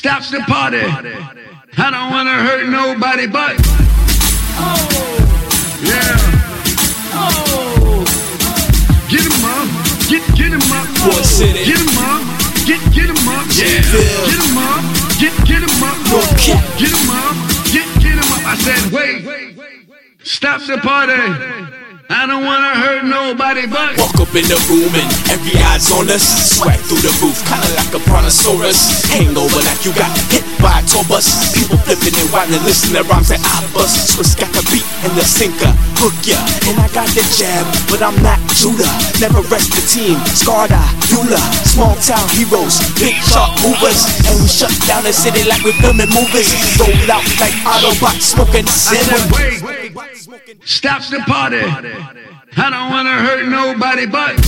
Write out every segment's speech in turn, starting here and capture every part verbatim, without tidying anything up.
stops the party. I don't wanna hurt nobody but. Oh, yeah. Oh, get him up, get get him up. Oh, get him up, get get him up. Yeah, get him up, get get him up. Oh, get him up, get get him up. I said wait, stops the party. I don't wanna hurt nobody but. Walk up in the room and every eye's on us. Swag through the roof, kinda like a brontosaurus. Hangover like you got hit by a tour bus. People flipping and wildin', listen to rhymes that I bust. Swiss got the beat and the sinker, hook ya. And I got the jab, but I'm not Judah. Never rest the team, Scarda, Eula. Small town heroes, big sharp movers. And we shut down the city like we're filming movies. Roll out like Autobots, smoking cinnamon. Wait, stops the party. I don't wanna hurt nobody but.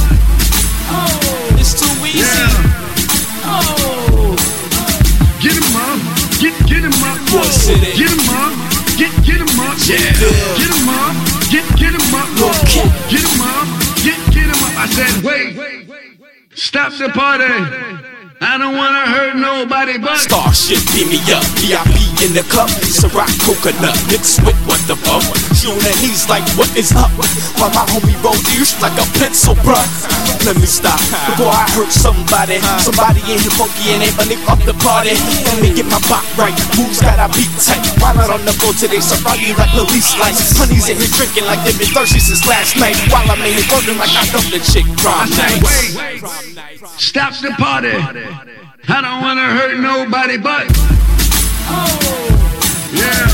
Oh, it's too easy. Yeah. Oh, get him up, get get him up. Oh, get him up, get get him up. Yeah, get him up, get get him up. Oh, get him up, get get him up. I said wait, stops the party. I don't wanna hurt nobody but. Starship, beam me up, V I P in the cup. Ciroc coconut mixed with what the fuck. She on her knees like what is up. While my homie roll ears like a pencil, bruh. Let me stop before I hurt somebody. Somebody in here funky and they running up the party. Let me get my bop right, moves gotta be tight. While out on the boat today, surrounding like police lights. Honey's in here drinking like they've been thirsty since last night. While I'm in here burning like I dumped the chick prom night. Stops the party. I don't wanna hurt nobody but. Oh, yeah.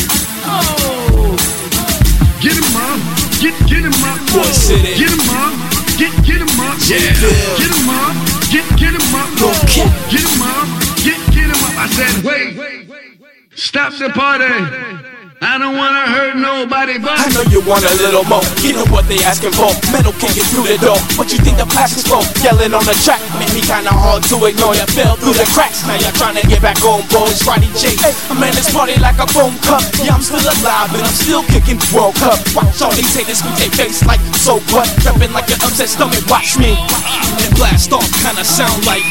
Oh, get him up, get get him up. Oh, get him up, get get him up. Yeah, get him up, get get him up. Oh, get him up, get get him up. I said wait, stops the party. I don't wanna hurt nobody but. I know you want a little more, you know what they asking for. Metal can't get through the door, what you think the plastic's for? Yelling on the track, made me kinda hard to ignore. You fell through the cracks, now you're trying to get back on board. It's Roddy J, I'm in this party like a foam cup. Yeah, I'm still alive and I'm still kicking World Cup. Watch all these haters with their face like so what? Reppin' like an upset stomach, watch me. And blast off kinda sound like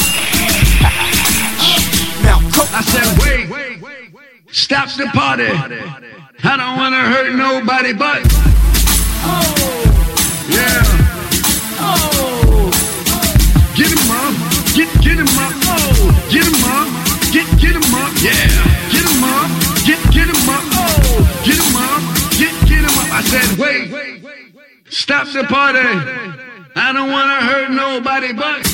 now I said wait, stops the party. I don't wanna hurt nobody but. Oh, yeah. Oh, get him up, get get him up. Oh, get him up, get get him up. Yeah, get him up, get get him up. Oh, get him up, get get him up. I said wait, stops the party. I don't wanna hurt nobody but.